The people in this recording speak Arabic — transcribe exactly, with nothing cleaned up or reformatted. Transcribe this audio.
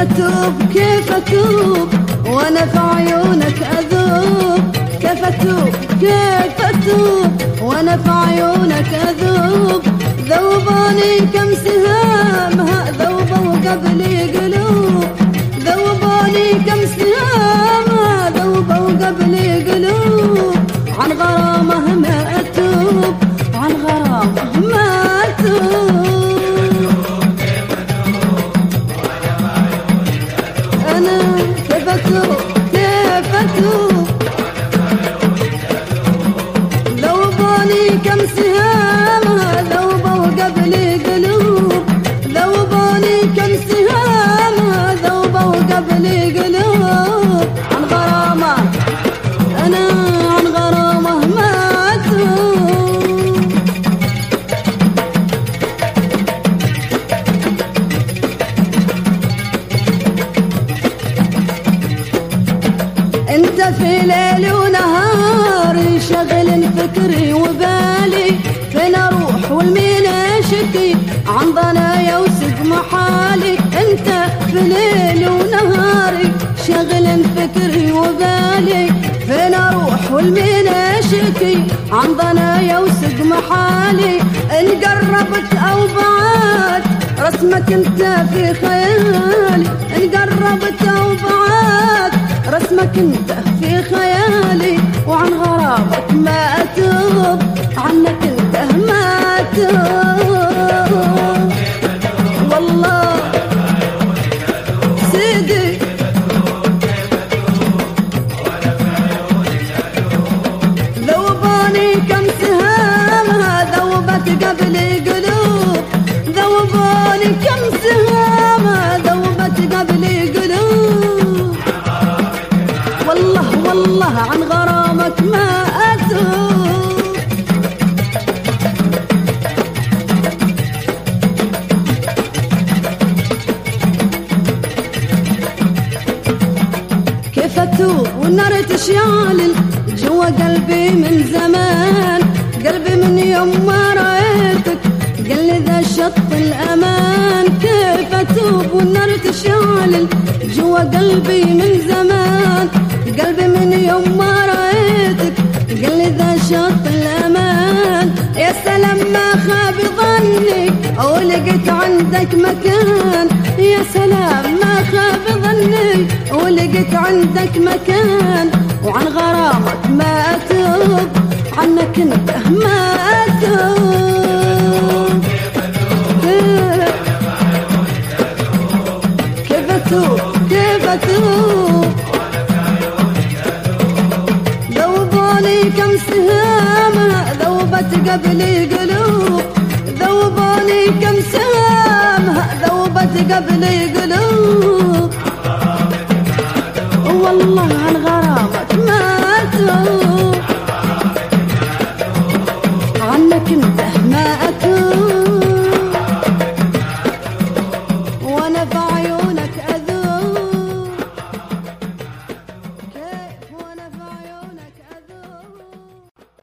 أتوب كيف أتوب وأنا في عيونك أذوب؟ كيف أتوب كيف أتوب وأنا في عيونك أذوب؟ ذوباني كم سهامها ذوبوا قبلي قلوب، ذوباني كم سهامها ذوبوا قبلي قلوب. عن غرامه ما أتوب، عن غرامه ما أتوب. أنا كيف أتوب كيف أتوب ذوباني كم سهامها ذوبوا قبلي قلوب، ذوباني كم سهامها ذوبوا قبلي قلوب. عن غرامه أنا عن غرامه ما أتوب. انت في ليل ونهاري شغل فكري وبالي، فين اروح والمين اشكي عن ضنايا وسقم حالي. انت في ليل ونهاري شغل فكري وبالي، فين اروح والمين اشكي عن ضنايا وسقم حالي. ان قربت او بعد رسمك انت في خيالي، ان قربت او بعد رسمك انت في خيالي. وعن غرامك ما أتوب، عنك انت ما أتوب. والله سيدي ذوباني كم سهامها ذوبت قبلي قلوب، ذوباني كم سهامها ذوبت قبلي قلوب. والله والله عن غرامك ما أتوب. كيف أتوب والنار تشعل جوا قلبي من زمان، قلبي من يوم ما رأيتك قال لي ذا شط الأمان. كيف أتوب والنار تشعل جوا قلبي من زمان، قلبي من يوم ما رأيتك قال لي ذا شط الأمان. يا سلام ما خاب ظني أو لقيت عندك مكان، يا سلام ما خاب ظني أو لقيت عندك مكان. وعن غرامك ما أتوب، عنك انت ما أتوب. كيف أتوب كيف أتوب ذوباني كم سهامها ذوبت قبلي قلوب، ذوباني كم سهامها ذوبت قبلي قلوب. والله عن غرامك ما أتوب، عنك انت ما أتوب. وانا